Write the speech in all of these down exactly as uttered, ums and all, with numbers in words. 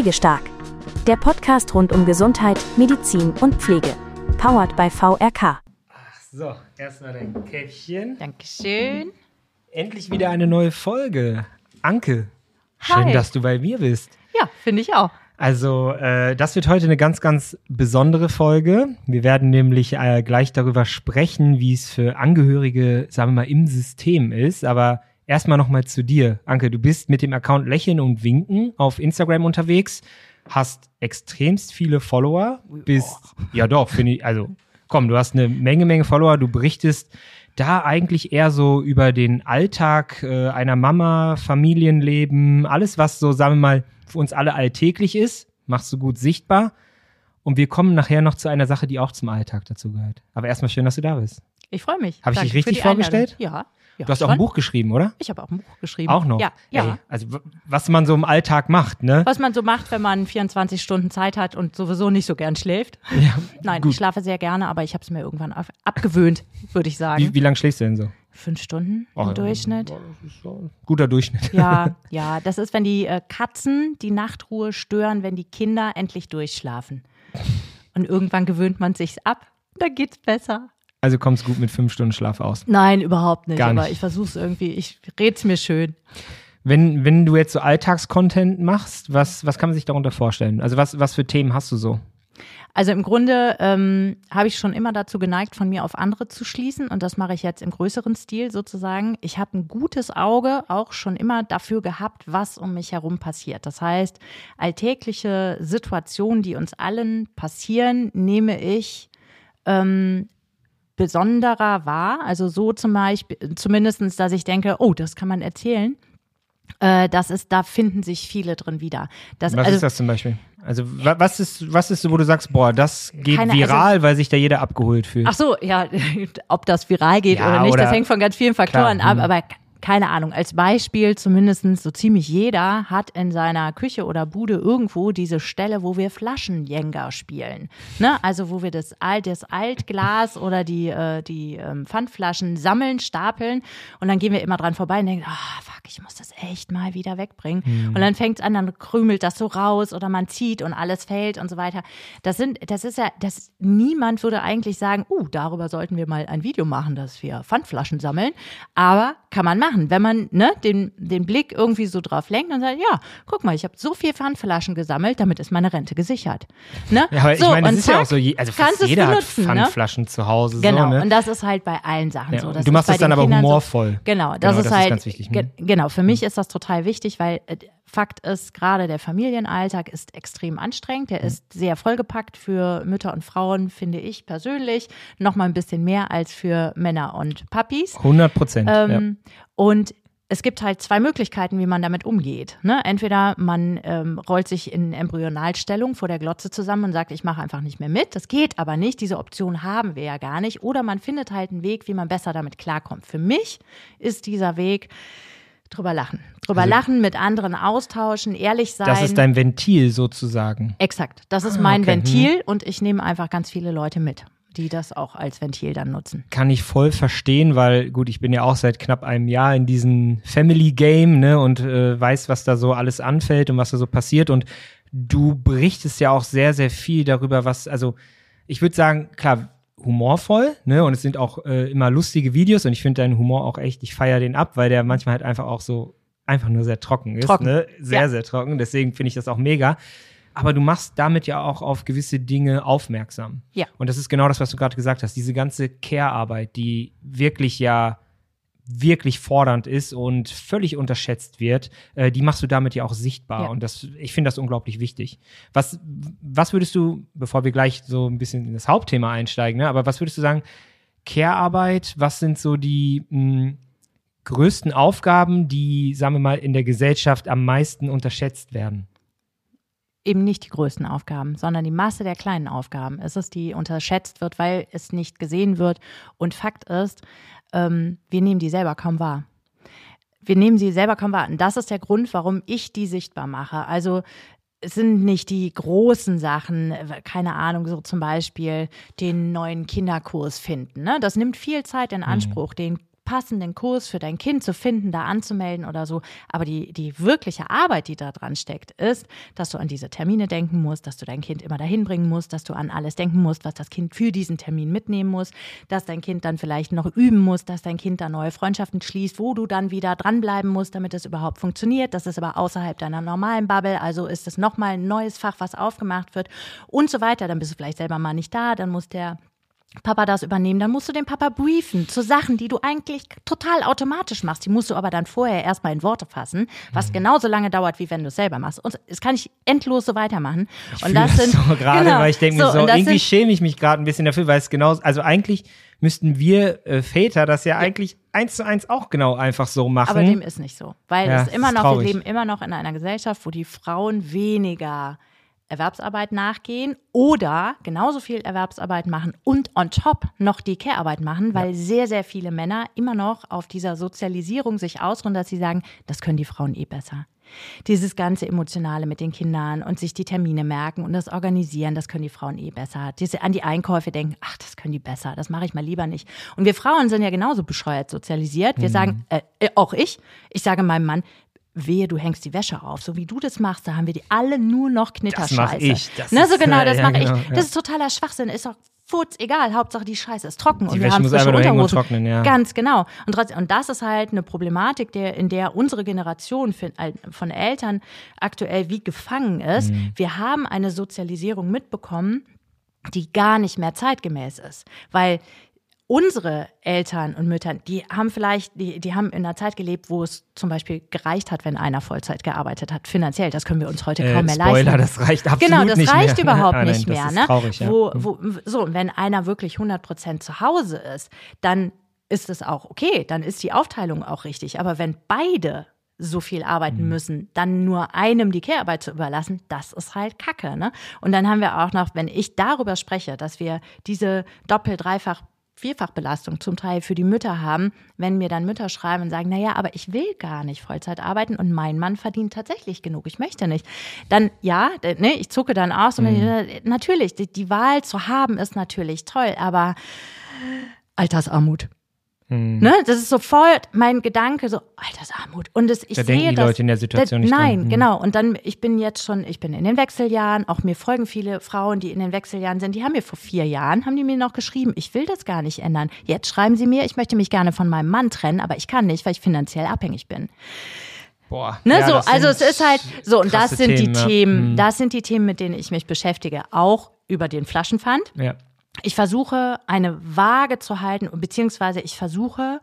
Pflegestark. Der Podcast rund um Gesundheit, Medizin und Pflege. Powered by V R K. Ach so, erstmal dein Käffchen. Dankeschön. Endlich wieder eine neue Folge. Anke, schön, Hi. dass du bei mir bist. Ja, finde ich auch. Also, äh, das wird heute eine ganz, ganz besondere Folge. Wir werden nämlich äh, gleich darüber sprechen, wie es für Angehörige, sagen wir mal, im System ist. Aber erstmal nochmal zu dir. Anke, du bist mit dem Account Lächeln und Winken auf Instagram unterwegs, hast extremst viele Follower, bist, ja doch, finde ich, also komm, du hast eine Menge, Menge Follower, du berichtest da eigentlich eher so über den Alltag äh, einer Mama, Familienleben, alles, was so, sagen wir mal, für uns alle alltäglich ist, machst du gut sichtbar. Und wir kommen nachher noch zu einer Sache, die auch zum Alltag dazu gehört. Aber erstmal schön, dass du da bist. Ich freue mich. Habe ich Danke dich richtig für die vorgestellt? Einladung. Ja. ja. Du hast auch ein Buch geschrieben, oder? Ich habe auch ein Buch geschrieben. Auch noch? Ja. ja. Ey, also w- was man so im Alltag macht, ne? Was man so macht, wenn man vierundzwanzig Stunden Zeit hat und sowieso nicht so gern schläft. Ja, Nein, gut. ich schlafe sehr gerne, aber ich habe es mir irgendwann ab- abgewöhnt, würde ich sagen. Wie, wie lange schläfst du denn so? Fünf Stunden Oh, im Durchschnitt. ja, das ist so ein guter Durchschnitt. Ja, ja, das ist, wenn die äh, Katzen die Nachtruhe stören, wenn die Kinder endlich durchschlafen. Und irgendwann gewöhnt man sich's ab, dann geht's besser. Also kommst gut mit fünf Stunden Schlaf aus. Nein, überhaupt nicht. Gar nicht. Aber ich versuche es irgendwie, ich red's mir schön. Wenn, wenn du jetzt so Alltagscontent machst, was, was kann man sich darunter vorstellen? Also was, was für Themen hast du so? Also im Grunde ähm, habe ich schon immer dazu geneigt, von mir auf andere zu schließen, und das mache ich jetzt im größeren Stil sozusagen. Ich habe ein gutes Auge auch schon immer dafür gehabt, was um mich herum passiert. Das heißt, alltägliche Situationen, die uns allen passieren, nehme ich ähm, besonderer wahr. Also so zum Beispiel, zumindestens, dass ich denke, oh, das kann man erzählen. Äh, das ist, da finden sich viele drin wieder. Das, Was also, ist das zum Beispiel? Also wa- was ist, was ist so, wo du sagst, boah, das geht Keine- viral, also- weil sich da jeder abgeholt fühlt? Ach so, ja, ob das viral geht Ja, oder nicht, oder- das hängt von ganz vielen Faktoren Klar, ab, hm. aber k- keine Ahnung. Als Beispiel, zumindest so ziemlich jeder hat in seiner Küche oder Bude irgendwo diese Stelle, wo wir Flaschenjenga spielen. Ne? Also wo wir das, Alt, das Altglas oder die, äh, die ähm, Pfandflaschen sammeln, stapeln, und dann gehen wir immer dran vorbei und denken, ah, fuck, ich muss das echt mal wieder wegbringen. Hm. Und dann fängt es an, dann krümelt das so raus oder man zieht und alles fällt und so weiter. Das sind, das ist ja, das, niemand würde eigentlich sagen, uh, darüber sollten wir mal ein Video machen, dass wir Pfandflaschen sammeln. Aber kann man machen, wenn man ne, den, den Blick irgendwie so drauf lenkt und sagt, ja, guck mal, ich habe so viel Pfandflaschen gesammelt, damit ist meine Rente gesichert. Ne? Ja, aber ich so, meine, das und ist ja zack, auch so, je- also kannst fast es jeder benutzen, hat ne? Pfandflaschen zu Hause. Genau, so, ne? und das ist halt bei allen Sachen Ja, so. und Das du machst ist es bei dann den aber Kindern humorvoll. So, genau, das Genau, ist das ist halt, ganz wichtig, ge- ne? genau, für mich ist das total wichtig, weil äh, Fakt ist, gerade der Familienalltag ist extrem anstrengend. Der ist sehr vollgepackt für Mütter und Frauen, finde ich persönlich. Noch mal ein bisschen mehr als für Männer und Papis. hundert Prozent. Ähm, Und es gibt halt zwei Möglichkeiten, wie man damit umgeht. Ne? Entweder man ähm, rollt sich in Embryonalstellung vor der Glotze zusammen und sagt, ich mache einfach nicht mehr mit. Das geht aber nicht. Diese Option haben wir ja gar nicht. Oder man findet halt einen Weg, wie man besser damit klarkommt. Für mich ist dieser Weg drüber lachen. Drüber Also- lachen, mit anderen austauschen, ehrlich sein. Das ist dein Ventil sozusagen. Exakt. Das ist Ah, mein okay. Ventil, und ich nehme einfach ganz viele Leute mit, die das auch als Ventil dann nutzen. Kann ich voll verstehen, weil gut, ich bin ja auch seit knapp einem Jahr in diesem Family Game, ne, und äh, weiß, was da so alles anfällt und was da so passiert, und du berichtest ja auch sehr, sehr viel darüber, was, also ich würde sagen, klar, humorvoll, ne, und es sind auch äh, immer lustige Videos, und ich finde deinen Humor auch echt, ich feiere den ab, weil der manchmal halt einfach auch so einfach nur sehr trocken ist, Trocken. ne, sehr, Ja. sehr trocken, deswegen finde ich das auch mega. Aber du machst damit ja auch auf gewisse Dinge aufmerksam. Ja. Und das ist genau das, was du gerade gesagt hast. Diese ganze Care-Arbeit, die wirklich ja wirklich fordernd ist und völlig unterschätzt wird, äh, die machst du damit ja auch sichtbar. Ja. Und das, ich finde das unglaublich wichtig. Was, was würdest du, bevor wir gleich so ein bisschen in das Hauptthema einsteigen, ne, aber was würdest du sagen, Care-Arbeit, was sind so die mh, größten Aufgaben, die, sagen wir mal, in der Gesellschaft am meisten unterschätzt werden? Eben nicht die größten Aufgaben, sondern die Masse der kleinen Aufgaben. Es ist, die unterschätzt wird, weil es nicht gesehen wird. Und Fakt ist, ähm, wir nehmen die selber kaum wahr. Wir nehmen sie selber kaum wahr. Und das ist der Grund, warum ich die sichtbar mache. Also es sind nicht die großen Sachen, keine Ahnung, so zum Beispiel den neuen Kinderkurs finden. Ne? Das nimmt viel Zeit in Anspruch, mhm. den passenden Kurs für dein Kind zu finden, da anzumelden oder so. Aber die, die wirkliche Arbeit, die da dran steckt, ist, dass du an diese Termine denken musst, dass du dein Kind immer dahin bringen musst, dass du an alles denken musst, was das Kind für diesen Termin mitnehmen muss, dass dein Kind dann vielleicht noch üben muss, dass dein Kind da neue Freundschaften schließt, wo du dann wieder dranbleiben musst, damit es überhaupt funktioniert. Das ist aber außerhalb deiner normalen Bubble, also ist es nochmal ein neues Fach, was aufgemacht wird und so weiter. Dann bist du vielleicht selber mal nicht da, dann muss der Papa das übernehmen, dann musst du den Papa briefen zu Sachen, die du eigentlich total automatisch machst. Die musst du aber dann vorher erstmal in Worte fassen, was mhm. genauso lange dauert, wie wenn du es selber machst. Und das kann ich endlos so weitermachen. Ich und das, das sind so gerade, genau, weil ich denke so, mir so, irgendwie sind, schäme ich mich gerade ein bisschen dafür, weil es genau, also eigentlich müssten wir äh, Väter das ja, ja eigentlich eins zu eins auch genau einfach so machen. Aber dem ist nicht so, weil ja, es immer noch, traurig. wir leben immer noch in einer Gesellschaft, wo die Frauen weniger Erwerbsarbeit nachgehen oder genauso viel Erwerbsarbeit machen und on top noch die Care-Arbeit machen, weil ja. sehr, sehr viele Männer immer noch auf dieser Sozialisierung sich ausruhen, dass sie sagen, das können die Frauen eh besser. Dieses ganze Emotionale mit den Kindern und sich die Termine merken und das Organisieren, das können die Frauen eh besser. Diese an die Einkäufe denken, ach, das können die besser, das mache ich mal lieber nicht. Und wir Frauen sind ja genauso bescheuert sozialisiert. Wir mhm. sagen, äh, auch ich, ich sage meinem Mann, wehe, du hängst die Wäsche auf. So wie du das machst, da haben wir die alle nur noch Knitterscheiße. Das mache ich. Das ne, so genau, das ja, mache genau, ich. Das ja. ist totaler Schwachsinn. Ist doch futz, egal. Hauptsache die Scheiße ist trocken. Die und wir Wäsche haben muss frische einfach nur hängen und Unterhosen. trocknen, ja. Ganz genau. Und, trotzdem, und das ist halt eine Problematik, der, in der unsere Generation von Eltern aktuell wie gefangen ist. Mhm. Wir haben eine Sozialisierung mitbekommen, die gar nicht mehr zeitgemäß ist. Weil unsere Eltern und Mütter, die haben vielleicht, die, die haben in einer Zeit gelebt, wo es zum Beispiel gereicht hat, wenn einer Vollzeit gearbeitet hat, finanziell. Das können wir uns heute äh, kaum mehr Spoiler, leisten. das reicht absolut genau, das nicht reicht mehr. überhaupt nein, nicht nein, mehr. Das ne? ist traurig, ja. Wo, wo, so, wenn einer wirklich hundert Prozent zu Hause ist, dann ist es auch okay, dann ist die Aufteilung auch richtig. Aber wenn beide so viel arbeiten mhm. müssen, dann nur einem die Care-Arbeit zu überlassen, das ist halt Kacke. Ne? Und dann haben wir auch noch, wenn ich darüber spreche, dass wir diese Doppel-, Dreifach- Vierfachbelastung zum Teil für die Mütter haben, wenn mir dann Mütter schreiben und sagen, naja, aber ich will gar nicht Vollzeit arbeiten und mein Mann verdient tatsächlich genug, ich möchte nicht. Dann, ja, ne, ich zucke dann aus und mhm. ich, natürlich, die, die Wahl zu haben ist natürlich toll, aber Altersarmut. Hm. Ne, das ist sofort mein Gedanke, so Altersarmut. Und das, ich da sehe denken die das, Leute in der Situation das, nicht Nein, dran. genau. Und dann, ich bin jetzt schon, ich bin in den Wechseljahren, auch mir folgen viele Frauen, die in den Wechseljahren sind, die haben mir vor vier Jahren, haben die mir noch geschrieben, ich will das gar nicht ändern. Jetzt schreiben sie mir, ich möchte mich gerne von meinem Mann trennen, aber ich kann nicht, weil ich finanziell abhängig bin. Boah. Ne, ja, so, also es ist halt, so, und das sind Themen, die ja. Themen, hm. das sind die Themen, mit denen ich mich beschäftige, auch über den Flaschenpfand. Ja. Ich versuche, eine Waage zu halten, beziehungsweise ich versuche,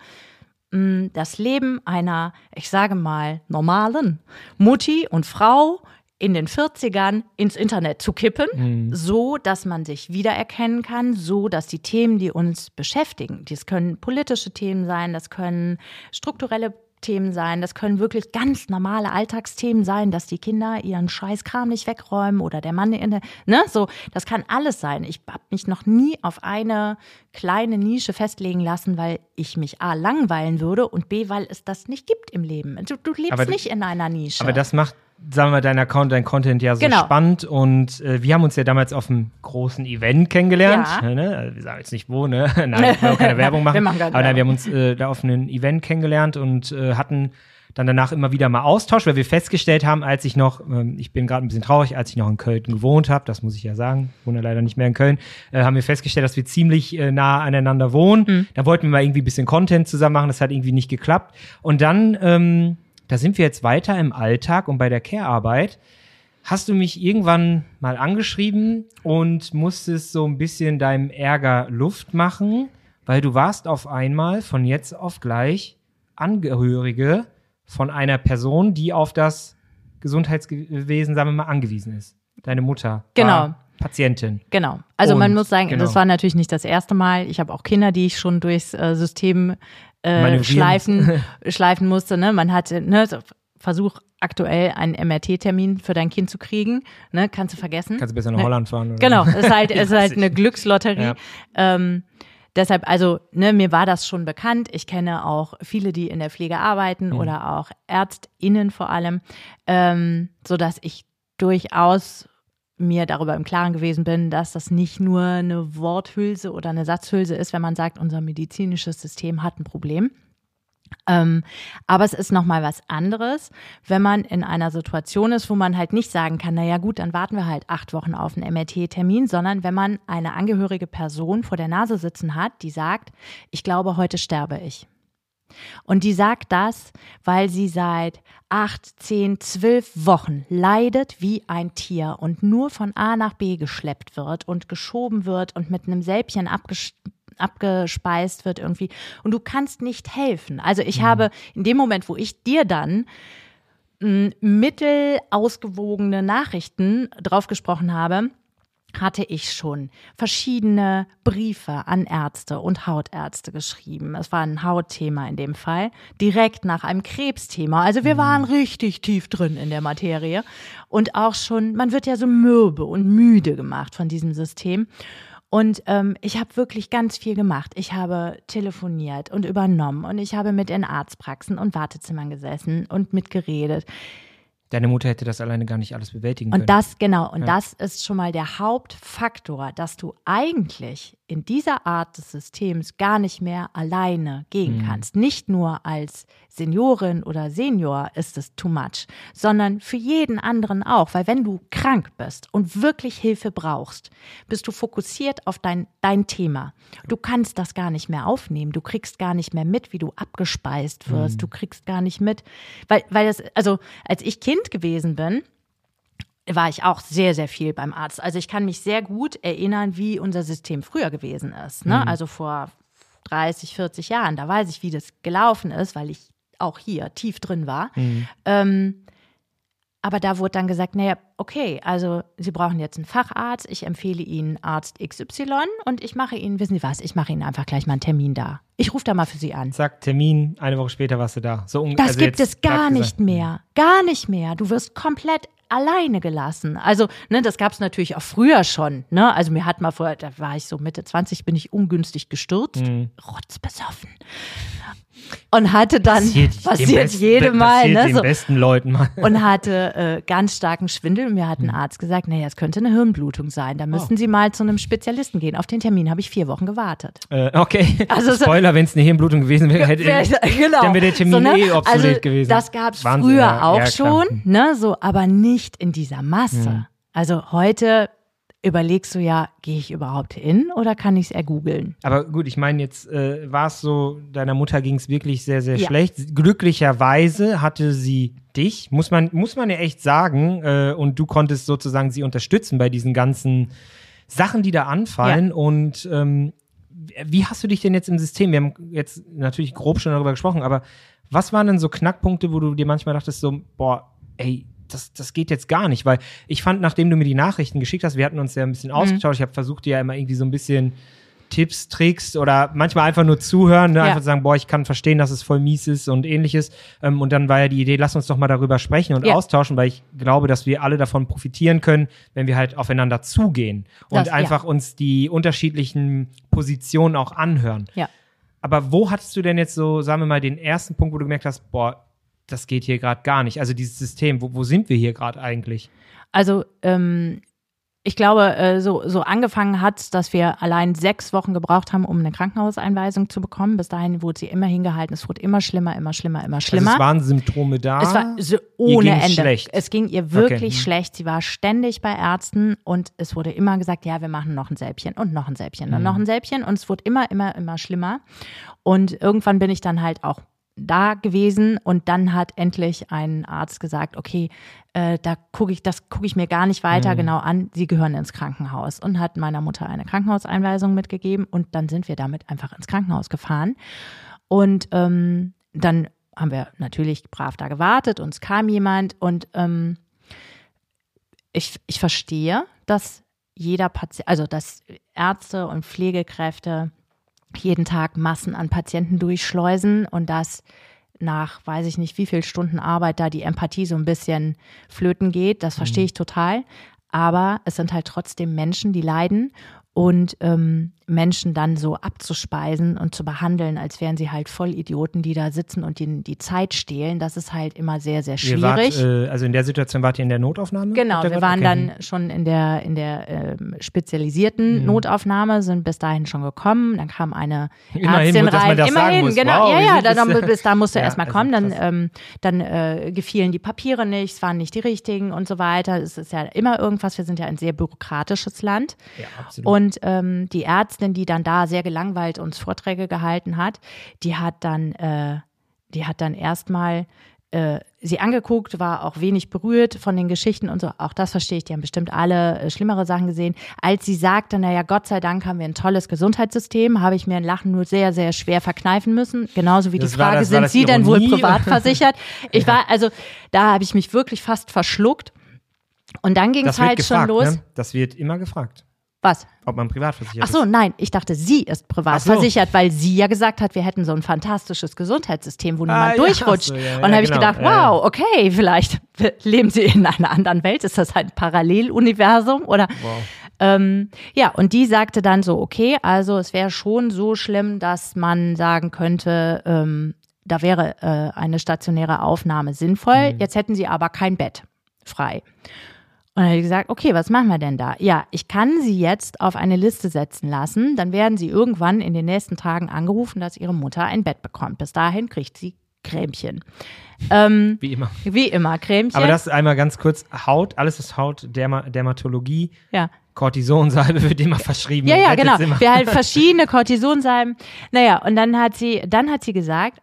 das Leben einer, ich sage mal, normalen Mutti und Frau in den vierzigern ins Internet zu kippen, mhm. so, dass man sich wiedererkennen kann, so, dass die Themen, die uns beschäftigen, das können politische Themen sein, das können strukturelle Themen sein, das können wirklich ganz normale Alltagsthemen sein, dass die Kinder ihren Scheißkram nicht wegräumen oder der Mann, in der, ne, so, das kann alles sein. Ich habe mich noch nie auf eine kleine Nische festlegen lassen, weil ich mich A, langweilen würde und B, weil es das nicht gibt im Leben. Du, du lebst aber, nicht in einer Nische. Aber das macht, sagen wir mal, dein Account, dein Content ja so genau. spannend und äh, wir haben uns ja damals auf einem großen Event kennengelernt. Ja. Ne? Also wir sagen jetzt nicht wo, ne? Nein, wir wollen auch keine Werbung machen. wir machen keine aber nein, wir Werbung. haben uns äh, da auf einem Event kennengelernt und äh, hatten dann danach immer wieder mal Austausch, weil wir festgestellt haben, als ich noch, ähm, ich bin gerade ein bisschen traurig, als ich noch in Köln gewohnt habe, das muss ich ja sagen, wohne leider nicht mehr in Köln, äh, haben wir festgestellt, dass wir ziemlich äh, nah aneinander wohnen. Mhm. Da wollten wir mal irgendwie ein bisschen Content zusammen machen, das hat irgendwie nicht geklappt. Und dann, ähm, da sind wir jetzt weiter im Alltag und bei der Care-Arbeit. Hast du mich irgendwann mal angeschrieben und musstest so ein bisschen deinem Ärger Luft machen, weil du warst auf einmal von jetzt auf gleich Angehörige von einer Person, die auf das Gesundheitswesen, sagen wir mal, angewiesen ist. Deine Mutter genau. war Patientin. Genau. Also und, man muss sagen, genau. das war natürlich nicht das erste Mal. Ich habe auch Kinder, die ich schon durchs äh, System äh, schleifen, schleifen musste. Ne? Man hatte, ne, so, Versuch aktuell einen M R T-Termin für dein Kind zu kriegen. Ne? Kannst du vergessen. Kannst du besser nach ne? Holland fahren. Oder? Genau, es ist halt, es ist halt eine Glückslotterie. Ja. Ähm, Deshalb, also, ne, mir war das schon bekannt. Ich kenne auch viele, die in der Pflege arbeiten mhm. oder auch ÄrztInnen vor allem, ähm, so dass ich durchaus mir darüber im Klaren gewesen bin, dass das nicht nur eine Worthülse oder eine Satzhülse ist, wenn man sagt, unser medizinisches System hat ein Problem. Ähm, aber es ist nochmal was anderes, wenn man in einer Situation ist, wo man halt nicht sagen kann, naja gut, dann warten wir halt acht Wochen auf einen M R T-Termin, sondern wenn man eine angehörige Person vor der Nase sitzen hat, die sagt, ich glaube, heute sterbe ich. Und die sagt das, weil sie seit acht, zehn, zwölf Wochen leidet wie ein Tier und nur von A nach B geschleppt wird und geschoben wird und mit einem Sälbchen abgesch- abgespeist wird irgendwie. Und du kannst nicht helfen. Also ich mhm. habe in dem Moment, wo ich dir dann m, mittel ausgewogene Nachrichten draufgesprochen habe, hatte ich schon verschiedene Briefe an Ärzte und Hautärzte geschrieben. Es war ein Hautthema in dem Fall, direkt nach einem Krebsthema. Also wir waren richtig tief drin in der Materie und auch schon, man wird ja so mürbe und müde gemacht von diesem System. Und ähm, ich habe wirklich ganz viel gemacht. Ich habe telefoniert und übernommen und ich habe mit in Arztpraxen und Wartezimmern gesessen und mitgeredet. Deine Mutter hätte das alleine gar nicht alles bewältigen können. Und das, genau, und ja. das ist schon mal der Hauptfaktor, dass du eigentlich in dieser Art des Systems gar nicht mehr alleine gehen mhm. kannst. Nicht nur als Seniorin oder Senior ist es too much, sondern für jeden anderen auch. Weil wenn du krank bist und wirklich Hilfe brauchst, bist du fokussiert auf dein, dein Thema. Du kannst das gar nicht mehr aufnehmen. Du kriegst gar nicht mehr mit, wie du abgespeist wirst. Mhm. Du kriegst gar nicht mit, weil, weil das, also als ich Kind gewesen bin, war ich auch sehr, sehr viel beim Arzt. Also ich kann mich sehr gut erinnern, wie unser System früher gewesen ist. Ne? Mhm. Also vor dreißig, vierzig Jahren, da weiß ich, wie das gelaufen ist, weil ich auch hier tief drin war. Mhm. Ähm, aber da wurde dann gesagt, naja, okay, also Sie brauchen jetzt einen Facharzt, ich empfehle Ihnen Arzt X Y und ich mache Ihnen, wissen Sie was, ich mache Ihnen einfach gleich mal einen Termin da. Ich rufe da mal für Sie an. Zack, Termin, eine Woche später warst du da. So un- das also gibt jetzt es gar nicht mehr, gar nicht mehr. Du wirst komplett alleine gelassen. Also, ne, das gab es natürlich auch früher schon. Ne? Also mir hat mal vor, da war ich so Mitte zwanzig, bin ich ungünstig gestürzt, mhm. rotzbesoffen. Und hatte dann, passiert, passiert besten, jedem Mal, passiert ne, den so, besten Leuten mal. Und hatte äh, ganz starken Schwindel. Und mir hat ein Arzt gesagt, naja, es könnte eine Hirnblutung sein. Da müssten oh. Sie mal zu einem Spezialisten gehen. Auf den Termin habe ich vier Wochen gewartet. Äh, okay, also Spoiler, so, wenn es eine Hirnblutung gewesen wäre, hätte genau. dann wäre der Termin so, ne? eh obsolet also, gewesen. Das gab es früher ja, auch ja, schon, ne, so, aber nicht in dieser Masse. Mhm. Also heute überlegst du ja, gehe ich überhaupt hin oder kann ich es ergoogeln? Aber gut, ich meine, jetzt äh, war es so, deiner Mutter ging es wirklich sehr, sehr ja. schlecht. Glücklicherweise hatte sie dich, muss man, muss man ja echt sagen, äh, und du konntest sozusagen sie unterstützen bei diesen ganzen Sachen, die da anfallen. Ja. Und ähm, wie hast du dich denn jetzt im System, wir haben jetzt natürlich grob schon darüber gesprochen, aber was waren denn so Knackpunkte, wo du dir manchmal dachtest so, boah, ey, Das, das geht jetzt gar nicht, weil ich fand, nachdem du mir die Nachrichten geschickt hast, wir hatten uns ja ein bisschen mhm. ausgetauscht, ich habe versucht, dir ja immer irgendwie so ein bisschen Tipps, Tricks oder manchmal einfach nur zuhören, ne? ja. einfach sagen, boah, ich kann verstehen, dass es voll mies ist und ähnliches. Ähm, und dann war ja die Idee, lass uns doch mal darüber sprechen und ja. austauschen, weil ich glaube, dass wir alle davon profitieren können, wenn wir halt aufeinander zugehen und das, einfach ja. uns die unterschiedlichen Positionen auch anhören. Ja. Aber wo hattest du denn jetzt so, sagen wir mal, den ersten Punkt, wo du gemerkt hast, boah, das geht hier gerade gar nicht. Also dieses System, wo, wo sind wir hier gerade eigentlich? Also ähm, ich glaube, äh, so, so angefangen hat, dass wir allein sechs Wochen gebraucht haben, um eine Krankenhauseinweisung zu bekommen. Bis dahin wurde sie immer hingehalten. Es wurde immer schlimmer, immer schlimmer, immer schlimmer. Also es waren Symptome da? Es war so ohne ihr Ende. Schlecht. Es ging ihr wirklich okay. schlecht. Sie war ständig bei Ärzten und es wurde immer gesagt, ja, wir machen noch ein Sälbchen und noch ein Sälbchen mhm. und noch ein Sälbchen. Und es wurde immer, immer, immer schlimmer. Und irgendwann bin ich dann halt auch da gewesen und dann hat endlich ein Arzt gesagt, okay, äh, da gucke ich, das gucke ich mir gar nicht weiter mhm. genau an, Sie gehören ins Krankenhaus und hat meiner Mutter eine Krankenhauseinweisung mitgegeben und dann sind wir damit einfach ins Krankenhaus gefahren und ähm, dann haben wir natürlich brav da gewartet, uns kam jemand und ähm, ich, ich verstehe, dass jeder Patient, also dass Ärzte und Pflegekräfte jeden Tag Massen an Patienten durchschleusen und dass nach, weiß ich nicht, wie viel Stunden Arbeit da die Empathie so ein bisschen flöten geht. Das verstehe ich total. Aber es sind halt trotzdem Menschen, die leiden und ähm, Menschen dann so abzuspeisen und zu behandeln, als wären sie halt Vollidioten, die da sitzen und die, die Zeit stehlen, das ist halt immer sehr, sehr schwierig. Ihr wart, äh, also in der Situation wart ihr in der Notaufnahme? Genau, wir waren okay. dann schon in der, in der ähm, spezialisierten mhm. Notaufnahme, sind bis dahin schon gekommen, dann kam eine Immerhin, Ärztin dass rein. man das Immerhin, sagen muss. genau, Wow, ja, ja, dann, bis da musste ja, erstmal also kommen, dann, krass. ähm, dann äh, gefielen die Papiere nicht, es waren nicht die richtigen und so weiter. Es ist ja immer irgendwas, wir sind ja ein sehr bürokratisches Land. Ja, absolut. Und ähm, die Ärztin, die dann da sehr gelangweilt uns Vorträge gehalten hat, die hat dann, äh, die hat dann erstmal äh, sie angeguckt, war auch wenig berührt von den Geschichten und so. Auch das verstehe ich, die haben bestimmt alle äh, schlimmere Sachen gesehen. Als sie sagte, naja, Gott sei Dank haben wir ein tolles Gesundheitssystem, habe ich mir ein Lachen nur sehr, sehr schwer verkneifen müssen. Genauso wie Das die war Frage, das- war sind das Sie denn wohl Ironie? privat versichert? Ich war, also da habe ich mich wirklich fast verschluckt. Und dann ging es Das wird halt gefragt, schon los. Ne? Das wird immer gefragt, Was? ob man privat versichert Ach so, ist. nein, ich dachte, sie ist privat Ach so. versichert, weil sie ja gesagt hat, wir hätten so ein fantastisches Gesundheitssystem, wo Ah, niemand ja, durchrutscht. ach so, ja, ja, und da habe ich genau, gedacht, ja, wow, okay, vielleicht leben sie in einer anderen Welt. Ist das ein Paralleluniversum? Oder Wow. ähm, ja, und die sagte dann so, okay, also es wäre schon so schlimm, dass man sagen könnte, ähm, da wäre äh, eine stationäre Aufnahme sinnvoll. Mhm. Jetzt hätten sie aber kein Bett frei. Und dann habe ich gesagt, okay, was machen wir denn da? Ja, ich kann sie jetzt auf eine Liste setzen lassen. Dann werden sie irgendwann in den nächsten Tagen angerufen, dass ihre Mutter ein Bett bekommt. Bis dahin kriegt sie Cremchen. Ähm, Wie immer. wie immer, Cremchen. Aber das einmal ganz kurz, Haut, alles ist Haut, Derma, Dermatologie, ja. Cortisonsalbe wird immer verschrieben. Ja, ja, Rettet's genau. Immer. Wir halt verschiedene Cortisonsalben. Naja, und dann hat sie, dann hat sie gesagt,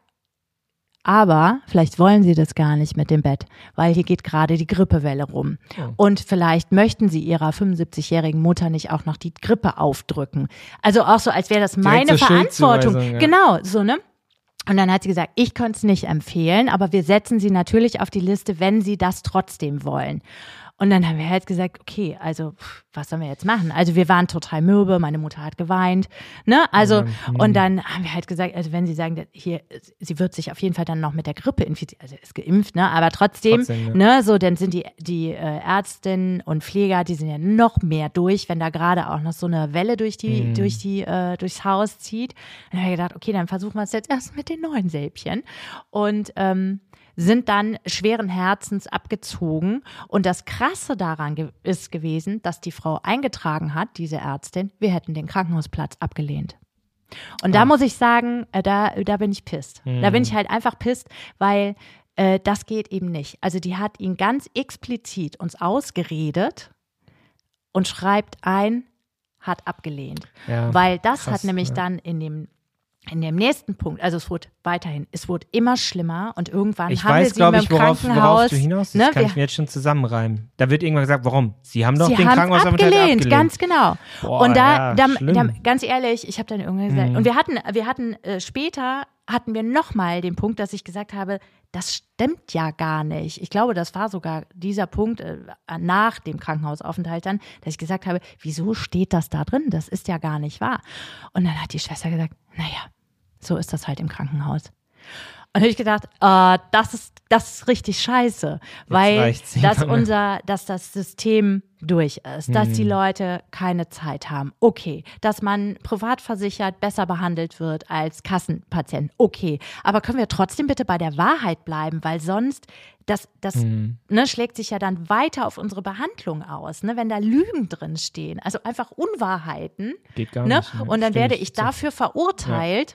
aber vielleicht wollen sie das gar nicht mit dem Bett, weil hier geht gerade die Grippewelle rum. Oh. Und vielleicht möchten sie ihrer fünfundsiebzigjährigen Mutter nicht auch noch die Grippe aufdrücken. Also auch so, als wäre das meine so Verantwortung. Schuldzuweisung, ja. Genau, so, ne? Und dann hat sie gesagt, ich könnte es nicht empfehlen, aber wir setzen sie natürlich auf die Liste, wenn sie das trotzdem wollen. Und dann haben wir halt gesagt, okay, also pff, was sollen wir jetzt machen? Also wir waren total mürbe, meine Mutter hat geweint, ne? Also Mhm. und dann haben wir halt gesagt, also wenn sie sagen, hier, sie wird sich auf jeden Fall dann noch mit der Grippe infizieren, also ist geimpft, ne? Aber trotzdem, Trotzdem, ja. ne? So, dann sind die die äh, Ärztinnen und Pfleger, die sind ja noch mehr durch, wenn da gerade auch noch so eine Welle durch die Mhm. durch die äh, durchs Haus zieht. Dann haben wir gedacht, okay, dann versuchen wir es jetzt erst mit den neuen Sälbchen und ähm, sind dann schweren Herzens abgezogen. Und das Krasse daran ge- ist gewesen, dass die Frau eingetragen hat, diese Ärztin, wir hätten den Krankenhausplatz abgelehnt. Und da Ah. muss ich sagen, äh, da, da bin ich pisst. Mhm. Da bin ich halt einfach pisst, weil äh, das geht eben nicht. Also die hat ihn ganz explizit uns ausgeredet und schreibt ein, hat abgelehnt. Ja, Weil das krass, hat nämlich ja. dann in dem in dem nächsten Punkt, also es wurde weiterhin, es wurde immer schlimmer und irgendwann Ich haben wir weiß, sie glaube mit ich, dem worauf, Krankenhaus, worauf du hinaus. Das ne, kann wir, ich mir jetzt schon zusammenreimen. Da wird irgendwann gesagt, warum? Sie haben doch sie den haben Krankenhausaufenthalt abgelehnt, abgelehnt. ganz genau. Boah, und da, ja, da, schlimm. da, ganz ehrlich, ich habe dann irgendwann gesagt, Mhm. und wir hatten, wir hatten äh, später hatten wir nochmal den Punkt, dass ich gesagt habe, das stimmt ja gar nicht. Ich glaube, das war sogar dieser Punkt äh, nach dem Krankenhausaufenthalt dann, dass ich gesagt habe, wieso steht das da drin? Das ist ja gar nicht wahr. Und dann hat die Schwester gesagt, naja, so ist das halt im Krankenhaus. Und da habe ich gedacht, äh, das ist das ist richtig scheiße, weil reicht's dass irgendwann, ne? unser, dass das System durch ist, dass die Leute keine Zeit haben. Okay, dass man privat versichert besser behandelt wird als Kassenpatient. Okay, aber können wir trotzdem bitte bei der Wahrheit bleiben, weil sonst das das Mhm. ne, schlägt sich ja dann weiter auf unsere Behandlung aus, ne, wenn da Lügen drin stehen, also einfach Unwahrheiten. Geht gar Ne? nicht. ne? Und dann Stimme werde ich zu. dafür verurteilt.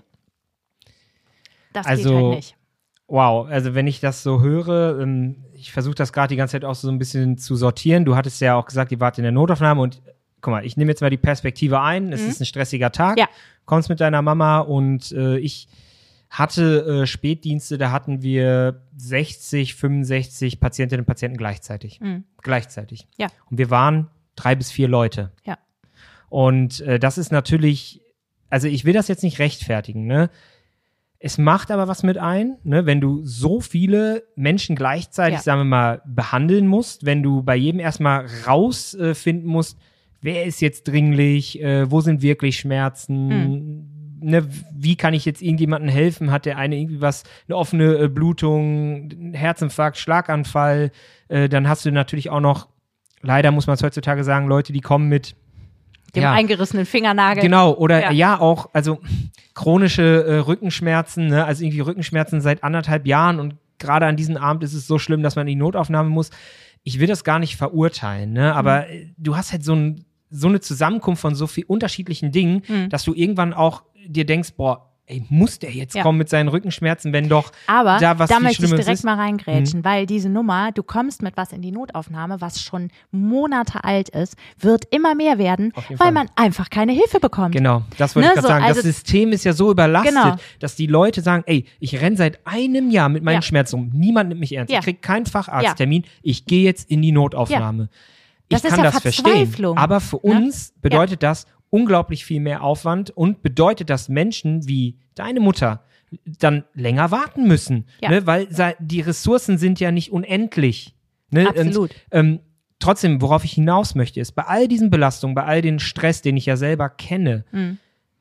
Das Also, geht halt nicht. Wow, also wenn ich das so höre, ähm, ich versuche das gerade die ganze Zeit auch so ein bisschen zu sortieren. Du hattest ja auch gesagt, ihr wart in der Notaufnahme und guck mal, ich nehme jetzt mal die Perspektive ein. Es Mhm. ist ein stressiger Tag. Ja. Kommst mit deiner Mama und äh, ich hatte äh, Spätdienste, da hatten wir sechzig, fünfundsechzig Patientinnen und Patienten gleichzeitig. Mhm. Gleichzeitig. Ja. Und wir waren drei bis vier Leute. Ja. Und äh, das ist natürlich, also ich will das jetzt nicht rechtfertigen, ne? Es macht aber was mit ein, ne, wenn du so viele Menschen gleichzeitig, Ja. sagen wir mal, behandeln musst, wenn du bei jedem erstmal rausfinden äh, musst, wer ist jetzt dringlich, äh, wo sind wirklich Schmerzen, Hm. ne, wie kann ich jetzt irgendjemandem helfen, hat der eine irgendwie was, eine offene äh, Blutung, einen Herzinfarkt, Schlaganfall, äh, dann hast du natürlich auch noch, leider muss man es heutzutage sagen, Leute, die kommen mit dem ja. eingerissenen Fingernagel. Genau, oder ja, Ja. auch, also chronische äh, Rückenschmerzen, ne? Also irgendwie Rückenschmerzen seit anderthalb Jahren und gerade an diesem Abend ist es so schlimm, dass man in die Notaufnahme muss. Ich will das gar nicht verurteilen, ne? Aber mhm. du hast halt so, ein, so eine Zusammenkunft von so vielen unterschiedlichen Dingen, mhm. dass du irgendwann auch dir denkst, boah, ey, muss der jetzt ja. kommen mit seinen Rückenschmerzen, wenn doch Aber da was da viel möchte ich Schlimmes direkt ist? mal reingrätschen, Mhm. weil diese Nummer, du kommst mit was in die Notaufnahme, was schon Monate alt ist, wird immer mehr werden, weil Fall. man einfach keine Hilfe bekommt. Genau, das wollte Ne, ich gerade so, sagen. also- Das System ist ja so überlastet, Genau. dass die Leute sagen, ey, ich renne seit einem Jahr mit meinen Ja. Schmerzen rum. Niemand nimmt mich ernst. Ja. Ich kriege keinen Facharzttermin. Ich gehe jetzt in die Notaufnahme. Das ich ist kann ja das verstehen. Verzweiflung, Aber für ne? uns bedeutet das unglaublich viel mehr Aufwand und bedeutet, dass Menschen wie deine Mutter dann länger warten müssen, Ja. ne? Weil sei- die Ressourcen sind ja nicht unendlich. Ne? Absolut. Und, ähm, trotzdem, worauf ich hinaus möchte, ist, bei all diesen Belastungen, bei all den Stress, den ich ja selber kenne, Mhm.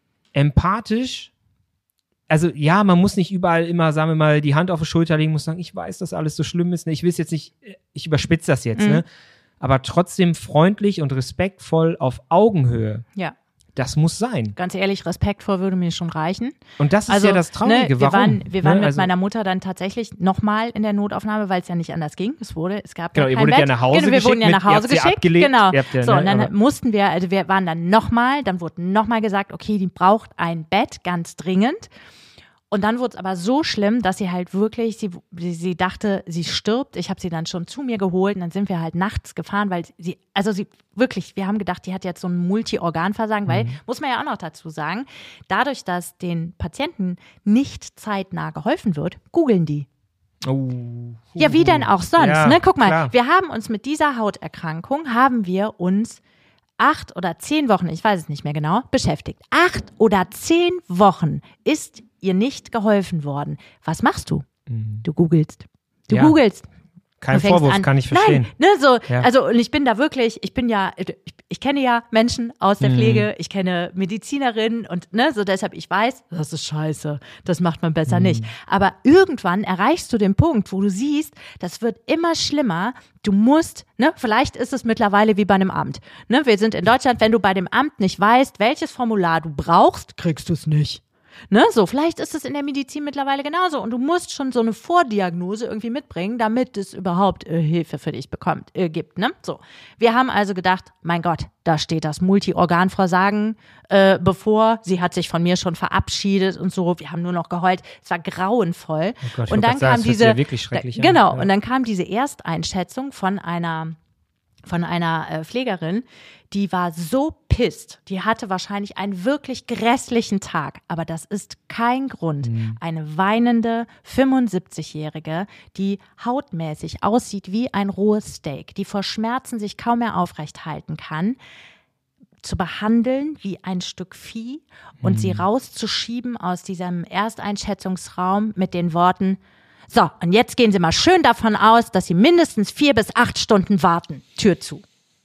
empathisch, also ja, man muss nicht überall immer, sagen wir mal, die Hand auf die Schulter legen, muss sagen, ich weiß, dass alles so schlimm ist, ne? Ich will es jetzt nicht, ich überspitze das jetzt, Mhm. ne? Aber trotzdem freundlich und respektvoll auf Augenhöhe. Ja. Das muss sein. Ganz ehrlich, respektvoll würde mir schon reichen. Und das ist Also, ja das Traurige. ne, wir Warum? waren, wir waren ne? mit also, meiner Mutter dann tatsächlich nochmal in der Notaufnahme, weil es ja nicht anders ging. Es wurde, es gab Genau, ja ihr kein wurdet Bett. ja nach Hause genau, wir geschickt wurden ja mit- nach ihr Hause habt sie geschickt. abgelegt, Genau. ihr habt ja, so, ne, und dann aber- mussten wir, also wir waren dann nochmal, dann wurde nochmal gesagt, okay, die braucht ein Bett, ganz dringend. Und dann wurde es aber so schlimm, dass sie halt wirklich, sie, sie dachte, sie stirbt. Ich habe sie dann schon zu mir geholt und dann sind wir halt nachts gefahren, weil sie, also sie wirklich, wir haben gedacht, die hat jetzt so ein Multi-Organversagen, weil, muss man ja auch noch dazu sagen, dadurch, dass den Patienten nicht zeitnah geholfen wird, googeln die. Oh. Ja, wie denn auch sonst, Ja, ne? Guck mal, klar. wir haben uns mit dieser Hauterkrankung, haben wir uns acht oder zehn Wochen, ich weiß es nicht mehr genau, beschäftigt. Acht oder zehn Wochen ist ihr nicht geholfen worden. Was machst du? Du googelst. Du Ja. googelst. Kein Du fängst Vorwurf, an. kann ich verstehen. Nein, ne, so, Ja. also und ich bin da wirklich, ich bin ja, ich, ich kenne ja Menschen aus der Mhm. Pflege, ich kenne Medizinerinnen und ne, so deshalb ich weiß, das ist scheiße, das macht man besser Mhm. nicht. Aber irgendwann erreichst du den Punkt, wo du siehst, das wird immer schlimmer. Du musst, ne, vielleicht ist es mittlerweile wie bei einem Amt. Ne, wir sind in Deutschland, wenn du bei dem Amt nicht weißt, welches Formular du brauchst, kriegst du es nicht. Ne, so, vielleicht ist es in der Medizin mittlerweile genauso und du musst schon so eine Vordiagnose irgendwie mitbringen, damit es überhaupt äh, Hilfe für dich bekommt, äh, gibt, ne? So. Wir haben also gedacht, mein Gott, da steht das Multi-Organversagen äh, bevor. Sie hat sich von mir schon verabschiedet und so. Wir haben nur noch geheult. Es war grauenvoll. Oh Gott, ich und wollte dann gerade sagen, kam das hört sich diese, ja wirklich schrecklich da, an. genau. Ja. Und dann kam diese Ersteinschätzung von einer von einer äh, Pflegerin, die war so pisst. Die hatte wahrscheinlich einen wirklich grässlichen Tag. Aber das ist kein Grund. Mhm. Eine weinende fünfundsiebzigjährige, die hautmäßig aussieht wie ein rohes Steak, die vor Schmerzen sich kaum mehr aufrecht halten kann, zu behandeln wie ein Stück Vieh und Mhm. sie rauszuschieben aus diesem Ersteinschätzungsraum mit den Worten: So, und jetzt gehen Sie mal schön davon aus, dass Sie mindestens vier bis acht Stunden warten. Tür zu.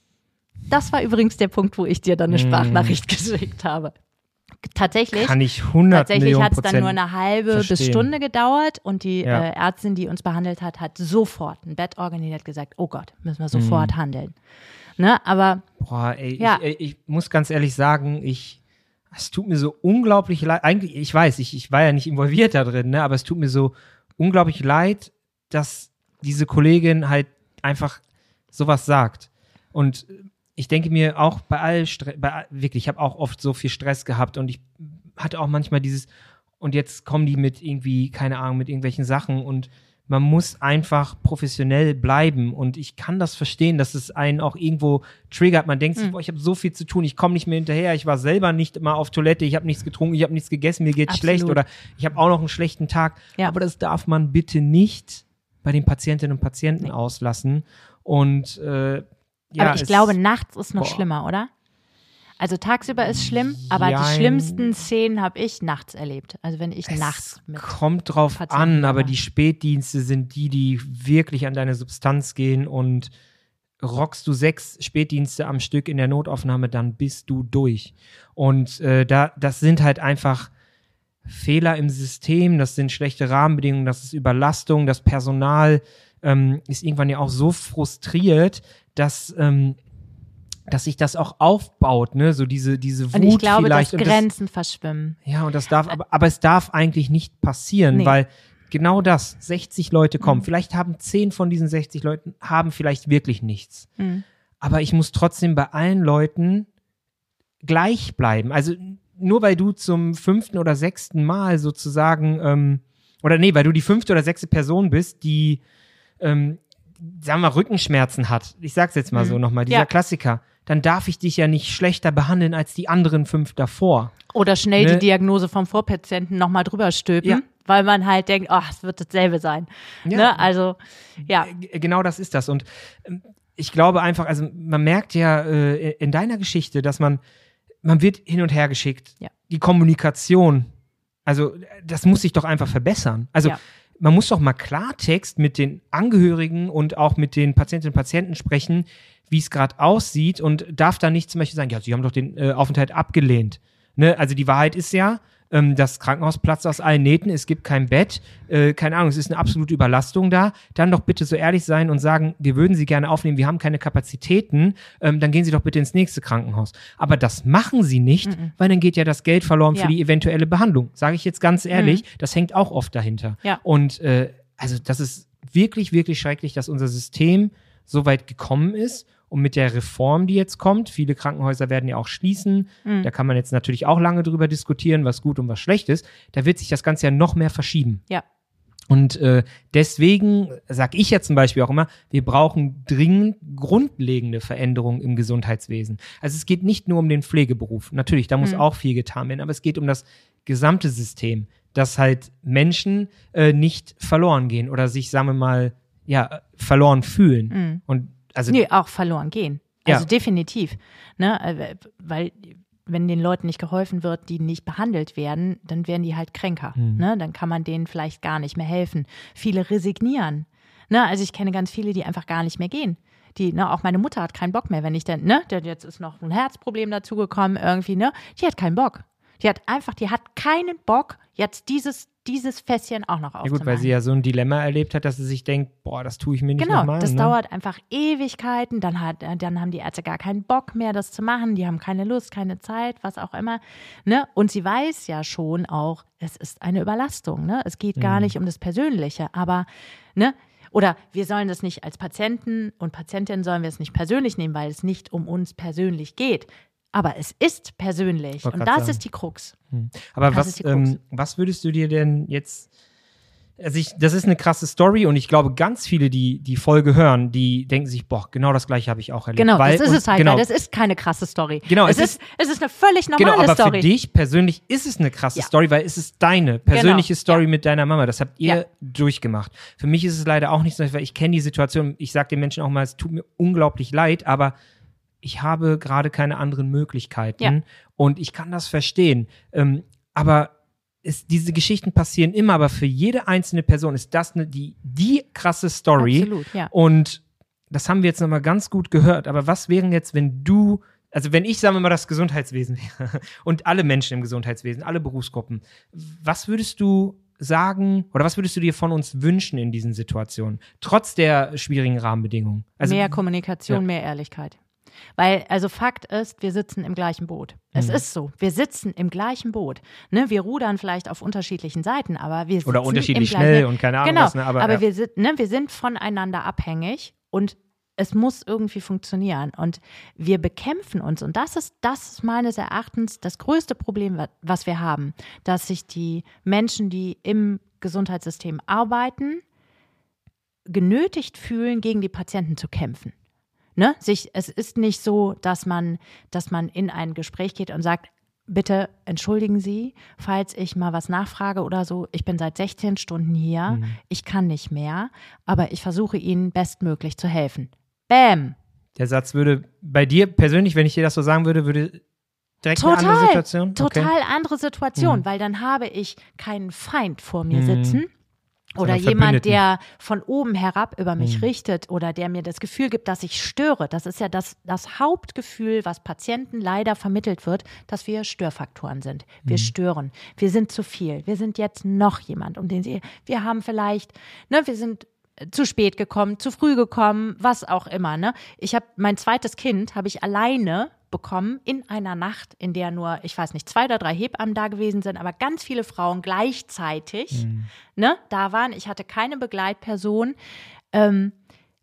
Das war übrigens der Punkt, wo ich dir dann eine Sprachnachricht geschickt habe. Tatsächlich. Kann ich hundert Tatsächlich Millionen hat es dann Prozent nur eine halbe bis verstehen. Stunde gedauert und die Ja. äh, Ärztin, die uns behandelt hat, hat sofort ein Bett organisiert, gesagt, oh Gott, müssen wir sofort handeln. Ne, aber Boah, ey, Ja. ich, ey, ich muss ganz ehrlich sagen, ich, es tut mir so unglaublich leid. Eigentlich, ich weiß, ich, ich war ja nicht involviert da drin, ne, aber es tut mir so unglaublich leid, dass diese Kollegin halt einfach sowas sagt. Und ich denke mir auch bei all Stress, bei, all- wirklich, ich habe auch oft so viel Stress gehabt und ich hatte auch manchmal dieses, und jetzt kommen die mit irgendwie, keine Ahnung, mit irgendwelchen Sachen und man muss einfach professionell bleiben und ich kann das verstehen, dass es einen auch irgendwo triggert. Man denkt sich, boah, ich habe so viel zu tun, ich komme nicht mehr hinterher, ich war selber nicht mal auf Toilette, ich habe nichts getrunken, ich habe nichts gegessen, mir geht's Absolut. schlecht oder ich habe auch noch einen schlechten Tag. Ja. Aber das darf man bitte nicht bei den Patientinnen und Patienten auslassen. Und äh, ja, aber ich es- glaube, nachts ist noch boah. schlimmer, oder? Also tagsüber ist schlimm, aber Jein. die schlimmsten Szenen habe ich nachts erlebt. Also wenn ich Es nachts mit. kommt drauf Patienten an, aber war. die Spätdienste sind die, die wirklich an deine Substanz gehen und rockst du sechs Spätdienste am Stück in der Notaufnahme, dann bist du durch. Und äh, da, das sind halt einfach Fehler im System, das sind schlechte Rahmenbedingungen, das ist Überlastung, das Personal ähm, ist irgendwann ja auch so frustriert, dass ähm, dass sich das auch aufbaut, ne, so diese, diese Wut Und ich glaube, vielleicht. dass Grenzen das, verschwimmen. Ja, und das darf, aber, aber es darf eigentlich nicht passieren, nee. weil genau das, sechzig Leute kommen, mhm. vielleicht haben zehn von diesen sechzig Leuten, haben vielleicht wirklich nichts. Mhm. Aber ich muss trotzdem bei allen Leuten gleich bleiben. Also nur weil du zum fünften oder sechsten Mal sozusagen, ähm, oder nee, weil du die fünfte oder sechste Person bist, die, ähm, sagen wir mal, Rückenschmerzen hat. Ich sag's jetzt mal mhm. so nochmal, dieser ja. Klassiker. Dann darf ich dich ja nicht schlechter behandeln als die anderen fünf davor. Oder schnell ne? die Diagnose vom Vorpatienten nochmal drüber stülpen, ja. weil man halt denkt, ach, es wird dasselbe sein. Ja. Ne? Also, ja. Genau das ist das. Und ich glaube einfach, also man merkt ja äh, in deiner Geschichte, dass man, man wird hin und her geschickt. Ja. Die Kommunikation, also das muss sich doch einfach verbessern. Also ja. man muss doch mal Klartext mit den Angehörigen und auch mit den Patientinnen und Patienten sprechen, wie es gerade aussieht und darf da nicht zum Beispiel sagen, ja, sie haben doch den äh, Aufenthalt abgelehnt. Ne? Also die Wahrheit ist ja, ähm, das Krankenhaus platzt aus allen Nähten, es gibt kein Bett, äh, keine Ahnung, es ist eine absolute Überlastung da. Dann doch bitte so ehrlich sein und sagen, wir würden sie gerne aufnehmen, wir haben keine Kapazitäten, ähm, dann gehen sie doch bitte ins nächste Krankenhaus. Aber das machen sie nicht, mhm. weil dann geht ja das Geld verloren ja. für die eventuelle Behandlung. Sage ich jetzt ganz ehrlich, mhm. das hängt auch oft dahinter. Ja. Und äh, also das ist wirklich, wirklich schrecklich, dass unser System so weit gekommen ist. Und mit der Reform, die jetzt kommt, viele Krankenhäuser werden ja auch schließen, mhm. da kann man jetzt natürlich auch lange drüber diskutieren, was gut und was schlecht ist, da wird sich das Ganze ja noch mehr verschieben. Ja. Und äh, deswegen sage ich ja zum Beispiel auch immer, wir brauchen dringend grundlegende Veränderungen im Gesundheitswesen. Also es geht nicht nur um den Pflegeberuf, natürlich, da muss mhm. auch viel getan werden, aber es geht um das gesamte System, dass halt Menschen äh, nicht verloren gehen oder sich, sagen wir mal, ja, verloren fühlen. Mhm. Und Also, nee, auch verloren gehen. Also ja. definitiv. Ne? Weil wenn den Leuten nicht geholfen wird, die nicht behandelt werden, dann werden die halt kränker. Mhm. Ne? Dann kann man denen vielleicht gar nicht mehr helfen. Viele resignieren. Ne? Also ich kenne ganz viele, die einfach gar nicht mehr gehen. Die, ne, auch meine Mutter hat keinen Bock mehr, wenn ich dann, ne, jetzt ist noch ein Herzproblem dazugekommen irgendwie, ne, die hat keinen Bock. Die hat einfach, die hat keinen Bock, jetzt dieses dieses Fässchen auch noch aufzumachen. Ja gut, weil sie ja so ein Dilemma erlebt hat, dass sie sich denkt, boah, das tue ich mir nicht genau, nochmal. Genau, das ne? dauert einfach Ewigkeiten, dann, hat, dann haben die Ärzte gar keinen Bock mehr, das zu machen, die haben keine Lust, keine Zeit, was auch immer. Ne? Und sie weiß ja schon auch, es ist eine Überlastung, ne? Es geht gar mhm. nicht um das Persönliche, aber, ne, oder wir sollen das nicht als Patienten und Patientinnen sollen wir es nicht persönlich nehmen, weil es nicht um uns persönlich geht. Aber es ist persönlich und das sagen. ist die Krux. Hm. Aber was, ähm, was würdest du dir denn jetzt, also ich, das ist eine krasse Story und ich glaube, ganz viele, die die Folge hören, die denken sich, boah, genau das Gleiche habe ich auch erlebt. Genau, weil, das ist und, es halt, genau, weil das ist keine krasse Story. Genau, es, es ist, es ist eine völlig normale genau, aber Story. für dich persönlich ist es eine krasse ja. Story, weil es ist deine persönliche genau. Story ja. mit deiner Mama. Das habt ihr ja. durchgemacht. Für mich ist es leider auch nicht so, weil ich kenne die Situation, ich sage den Menschen auch mal, es tut mir unglaublich leid, aber ich habe gerade keine anderen Möglichkeiten ja. und ich kann das verstehen. Ähm, aber es, diese Geschichten passieren immer, aber für jede einzelne Person ist das eine, die, die krasse Story. Absolut, ja. Und das haben wir jetzt nochmal ganz gut gehört. Aber was wären jetzt, wenn du, also wenn ich, sagen wir mal, das Gesundheitswesen wäre und alle Menschen im Gesundheitswesen, alle Berufsgruppen, was würdest du sagen oder was würdest du dir von uns wünschen in diesen Situationen, trotz der schwierigen Rahmenbedingungen? Also, mehr Kommunikation, ja. mehr Ehrlichkeit. Weil, also Fakt ist, wir sitzen im gleichen Boot. Es mhm. ist so, wir sitzen im gleichen Boot. Ne, wir rudern vielleicht auf unterschiedlichen Seiten, aber wir sitzen Oder unterschiedlich im schnell gleichen, und keine Ahnung genau, was. Ne, aber aber ja. wir, sind, ne, wir sind voneinander abhängig und es muss irgendwie funktionieren. Und wir bekämpfen uns. Und das ist, das ist meines Erachtens das größte Problem, was wir haben. Dass sich die Menschen, die im Gesundheitssystem arbeiten, genötigt fühlen, gegen die Patienten zu kämpfen. Ne? Sich, es ist nicht so, dass man, dass man in ein Gespräch geht und sagt, bitte entschuldigen Sie, falls ich mal was nachfrage oder so. Ich bin seit sechzehn Stunden hier, mhm. ich kann nicht mehr, aber ich versuche Ihnen bestmöglich zu helfen. Bäm! Der Satz würde bei dir persönlich, wenn ich dir das so sagen würde, würde direkt total, eine andere Situation? Total okay. andere Situation, mhm. weil dann habe ich keinen Feind vor mir mhm. sitzen. Oder Sondern jemand, der von oben herab über mich mhm. richtet oder der mir das Gefühl gibt, dass ich störe. Das ist ja das, das Hauptgefühl, was Patienten leider vermittelt wird, dass wir Störfaktoren sind. Wir mhm. stören. Wir sind zu viel. Wir sind jetzt noch jemand, um den sie, wir haben vielleicht, ne, wir sind zu spät gekommen, zu früh gekommen, was auch immer. Ne? Ich habe mein zweites Kind habe ich alleine bekommen in einer Nacht, in der nur, ich weiß nicht, zwei oder drei Hebammen da gewesen sind, aber ganz viele Frauen gleichzeitig mhm. ne, da waren. Ich hatte keine Begleitperson. Ähm,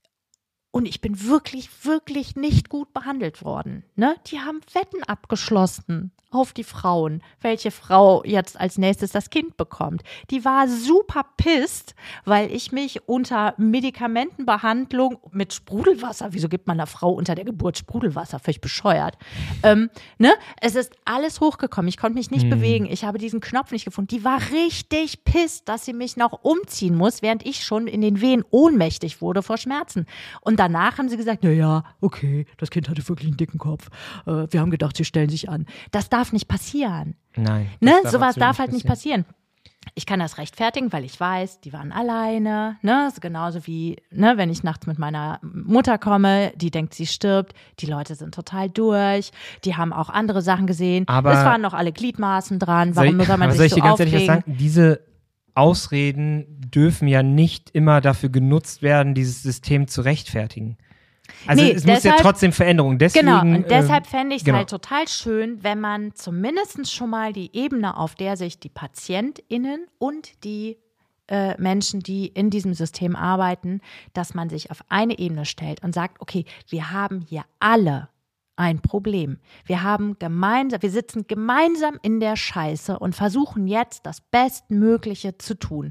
Und ich bin wirklich, wirklich nicht gut behandelt worden. Ne? Die haben Wetten abgeschlossen auf die Frauen, welche Frau jetzt als nächstes das Kind bekommt. Die war super pisst, weil ich mich unter Medikamentenbehandlung mit Sprudelwasser, wieso gibt man einer Frau unter der Geburt Sprudelwasser, völlig bescheuert. Ähm, ne? Es ist alles hochgekommen, ich konnte mich nicht hm. bewegen, ich habe diesen Knopf nicht gefunden. Die war richtig pisst, dass sie mich noch umziehen muss, während ich schon in den Wehen ohnmächtig wurde vor Schmerzen. Und danach haben sie gesagt, na ja, okay, das Kind hatte wirklich einen dicken Kopf. Äh, wir haben gedacht, sie stellen sich an. Das darf nicht passieren. Nein. Ne? Sowas darf halt nicht passieren. Ich kann das rechtfertigen, weil ich weiß, die waren alleine. Ne? Genauso wie, ne, wenn ich nachts mit meiner Mutter komme, die denkt, sie stirbt. Die Leute sind total durch. Die haben auch andere Sachen gesehen. Aber es waren noch alle Gliedmaßen dran. Warum soll, soll man sich soll ich so dir ganz aufregen? ehrlich was sagen? Diese Ausreden dürfen ja nicht immer dafür genutzt werden, dieses System zu rechtfertigen. Also nee, es muss deshalb, ja trotzdem Veränderungen. Deswegen, genau, und deshalb ähm, fände ich es genau. halt total schön, wenn man zumindest schon mal die Ebene, auf der sich die PatientInnen und die äh, Menschen, die in diesem System arbeiten, dass man sich auf eine Ebene stellt und sagt, okay, wir haben hier alle ein Problem. Wir haben gemeinsam, wir sitzen gemeinsam in der Scheiße und versuchen jetzt das Bestmögliche zu tun.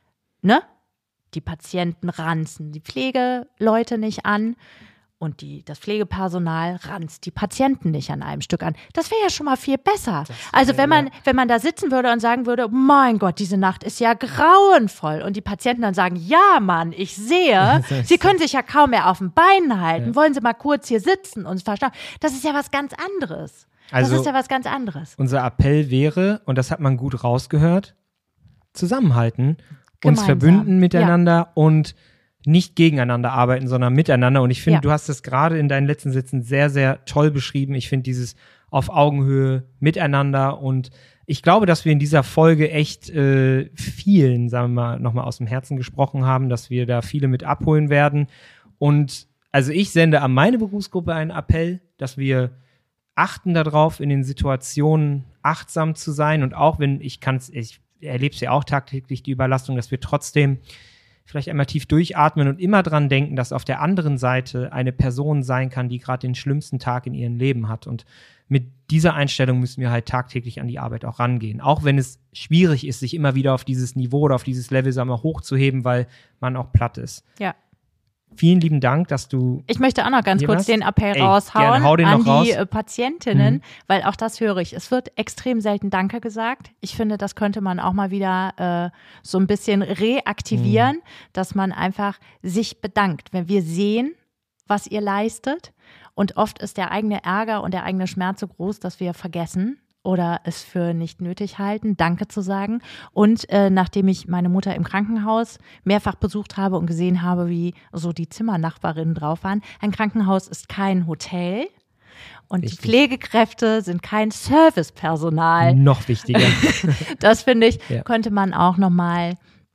Ne? Die Patienten ranzen die Pflegeleute nicht an und die, das Pflegepersonal ranzt die Patienten nicht an einem Stück an. Das wäre ja schon mal viel besser. Wär, also wenn man, ja. wenn man da sitzen würde und sagen würde, mein Gott, diese Nacht ist ja grauenvoll und die Patienten dann sagen, ja Mann, ich sehe, Sie können sich ja kaum mehr auf den Beinen halten, ja. wollen Sie mal kurz hier sitzen und verstehen. Das ist ja was ganz anderes. Also das ist ja was ganz anderes. Unser Appell wäre, und das hat man gut rausgehört, zusammenhalten, uns verbünden miteinander ja. und nicht gegeneinander arbeiten, sondern miteinander. Und ich finde, ja. du hast das gerade in deinen letzten Sätzen sehr, sehr toll beschrieben. Ich finde dieses auf Augenhöhe miteinander und ich glaube, dass wir in dieser Folge echt äh, vielen, sagen wir mal, nochmal aus dem Herzen gesprochen haben, dass wir da viele mit abholen werden. Und also ich sende an meine Berufsgruppe einen Appell, dass wir achten darauf, in den Situationen achtsam zu sein und auch wenn, ich kann es, ich erlebe es ja auch tagtäglich, die Überlastung, dass wir trotzdem vielleicht einmal tief durchatmen und immer dran denken, dass auf der anderen Seite eine Person sein kann, die gerade den schlimmsten Tag in ihrem Leben hat. Und mit dieser Einstellung müssen wir halt tagtäglich an die Arbeit auch rangehen. Auch wenn es schwierig ist, sich immer wieder auf dieses Niveau oder auf dieses Level, sagen wir, hochzuheben, weil man auch platt ist. Ja. Vielen lieben Dank, dass du. Ich möchte auch noch ganz kurz was? den Appell Ey, raushauen hau den an noch die raus. Patientinnen, mhm. weil auch das höre ich. Es wird extrem selten Danke gesagt. Ich finde, das könnte man auch mal wieder äh, so ein bisschen reaktivieren, mhm. dass man einfach sich bedankt, wenn wir sehen, was ihr leistet. Und oft ist der eigene Ärger und der eigene Schmerz so groß, dass wir vergessen oder es für nicht nötig halten, Danke zu sagen. Und äh, nachdem ich meine Mutter im Krankenhaus mehrfach besucht habe und gesehen habe, wie so die Zimmernachbarinnen drauf waren, ein Krankenhaus ist kein Hotel und Richtig. Die Pflegekräfte sind kein Servicepersonal. Noch wichtiger. Das, finde ich, ja. könnte man auch nochmal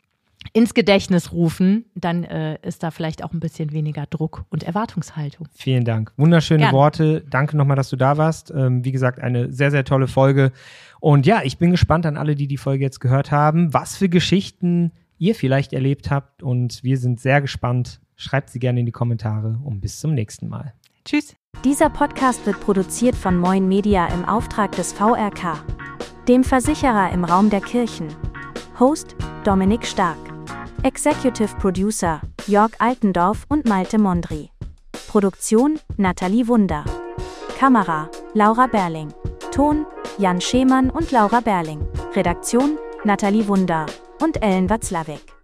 ins Gedächtnis rufen, dann äh, ist da vielleicht auch ein bisschen weniger Druck und Erwartungshaltung. Vielen Dank. Wunderschöne Gerne. Worte. Danke nochmal, dass du da warst. Ähm, wie gesagt, eine sehr, sehr tolle Folge. Und ja, ich bin gespannt an alle, die die Folge jetzt gehört haben, was für Geschichten ihr vielleicht erlebt habt. Und wir sind sehr gespannt. Schreibt sie gerne in die Kommentare und bis zum nächsten Mal. Tschüss. Dieser Podcast wird produziert von Moin Media im Auftrag des V R K, dem Versicherer im Raum der Kirchen. Host Dominik Stark. Executive Producer Jörg Altendorf und Malte Mondri. Produktion Nathalie Wunder. Kamera Laura Berling. Ton Jan Schemann und Laura Berling. Redaktion Nathalie Wunder und Ellen Watzlawick.